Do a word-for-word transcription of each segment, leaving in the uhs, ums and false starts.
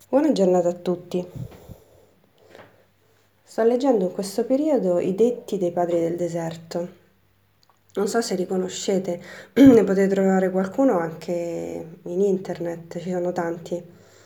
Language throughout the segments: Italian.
Buona giornata a tutti. Sto leggendo in questo periodo i detti dei padri del deserto. Non so se li conoscete, ne potete trovare qualcuno anche in internet, ci sono tanti.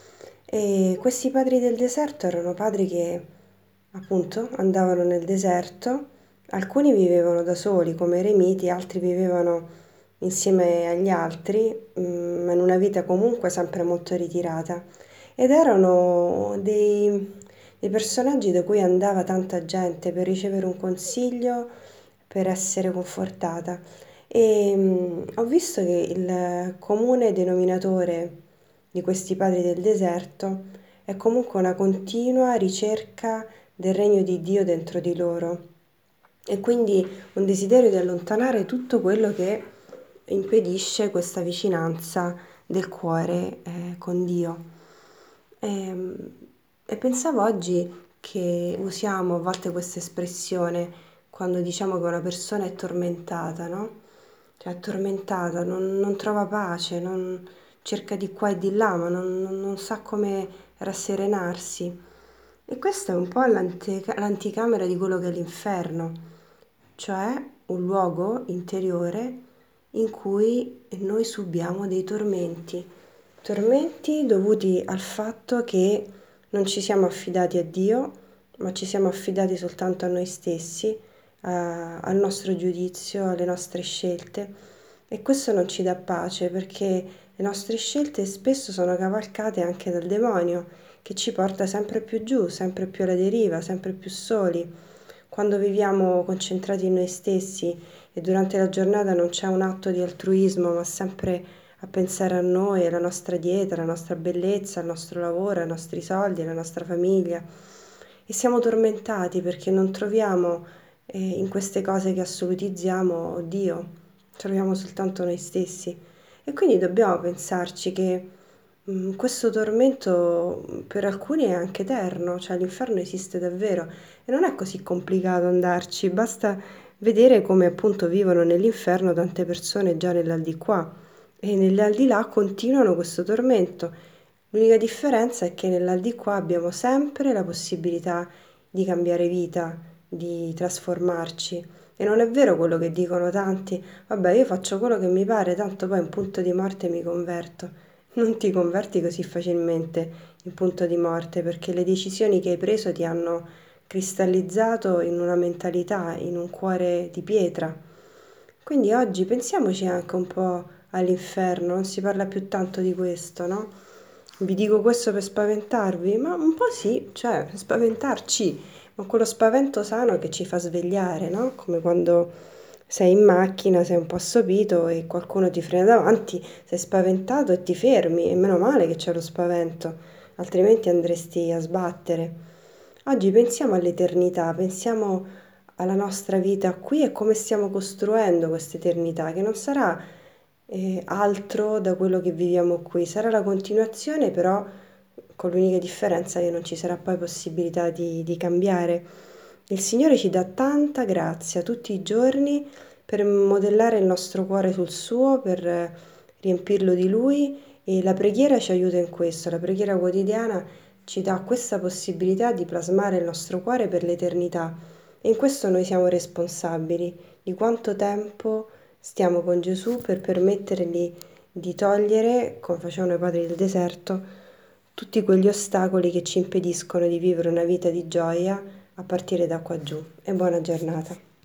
E questi padri del deserto erano padri che appunto andavano nel deserto, alcuni vivevano da soli come eremiti, altri vivevano insieme agli altri, mm, ma in una vita comunque sempre molto ritirata. Ed erano dei, dei personaggi da cui andava tanta gente per ricevere un consiglio, per essere confortata. E mm, ho visto che il comune denominatore di questi padri del deserto è comunque una continua ricerca del regno di Dio dentro di loro e quindi un desiderio di allontanare tutto quello che impedisce questa vicinanza del cuore eh, con Dio. E, e pensavo oggi che usiamo a volte questa espressione quando diciamo che una persona è tormentata, no? Cioè è tormentata, non, non trova pace, non, cerca di qua e di là, ma non, non- non sa come rasserenarsi. E questa è un po' l'antica- l'anticamera di quello che è l'inferno, cioè un luogo interiore in cui noi subiamo dei tormenti, tormenti dovuti al fatto che non ci siamo affidati a Dio, ma ci siamo affidati soltanto a noi stessi, a- al nostro giudizio, alle nostre scelte. E questo non ci dà pace perché le nostre scelte spesso sono cavalcate anche dal demonio, che ci porta sempre più giù, sempre più alla deriva, sempre più soli. Quando viviamo concentrati in noi stessi e durante la giornata non c'è un atto di altruismo, ma sempre a pensare a noi, alla nostra dieta, alla nostra bellezza, al nostro lavoro, ai nostri soldi, alla nostra famiglia. E siamo tormentati perché non troviamo eh, in queste cose che assolutizziamo Dio, troviamo soltanto noi stessi. E quindi dobbiamo pensarci che mm, questo tormento mm, per alcuni è anche eterno, cioè l'inferno esiste davvero e non è così complicato andarci, basta vedere come appunto vivono nell'inferno tante persone già nell'aldilà e nell'aldilà continuano questo tormento. L'unica differenza è che nell'aldilà abbiamo sempre la possibilità di cambiare vita, di trasformarci. E non è vero quello che dicono tanti, vabbè, io faccio quello che mi pare, tanto poi in punto di morte mi converto. Non ti converti così facilmente in punto di morte perché le decisioni che hai preso ti hanno cristallizzato in una mentalità, in un cuore di pietra. Quindi oggi pensiamoci anche un po' all'inferno, non si parla più tanto di questo, no? Vi dico questo per spaventarvi? Ma un po' sì, cioè spaventarci, ma quello spavento sano che ci fa svegliare, no? Come quando sei in macchina, sei un po' assopito e qualcuno ti frena davanti, sei spaventato e ti fermi, e meno male che c'è lo spavento, altrimenti andresti a sbattere. Oggi pensiamo all'eternità, pensiamo alla nostra vita qui e come stiamo costruendo questa eternità, che non sarà eh, altro da quello che viviamo qui, sarà la continuazione, però con l'unica differenza che non ci sarà poi possibilità di, di cambiare. Il Signore ci dà tanta grazia tutti i giorni per modellare il nostro cuore sul suo, per eh, riempirlo di Lui e la preghiera ci aiuta in questo, la preghiera quotidiana ci dà questa possibilità di plasmare il nostro cuore per l'eternità e in questo noi siamo responsabili di quanto tempo stiamo con Gesù per permettergli di togliere, come facevano i padri del deserto, tutti quegli ostacoli che ci impediscono di vivere una vita di gioia a partire da qua giù. E buona giornata.